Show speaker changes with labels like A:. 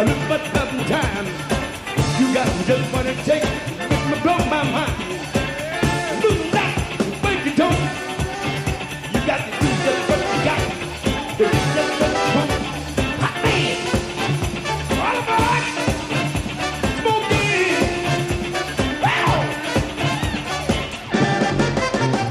A: look but nothing time. You got just what it takes